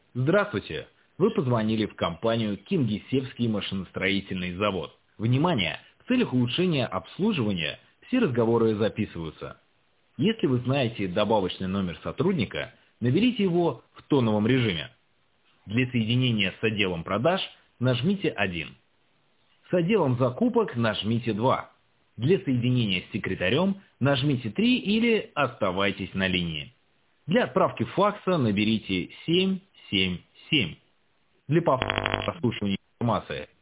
Здравствуйте! Вы позвонили в компанию «Кингисеппский машиностроительный завод». Внимание! В целях улучшения обслуживания все разговоры записываются. Если вы знаете добавочный номер сотрудника, наберите его в тоновом режиме. Для соединения с отделом продаж нажмите 1. С отделом закупок нажмите 2. Для соединения с секретарем нажмите 3 или оставайтесь на линии. Для отправки факса наберите 777. Для прослушивания информации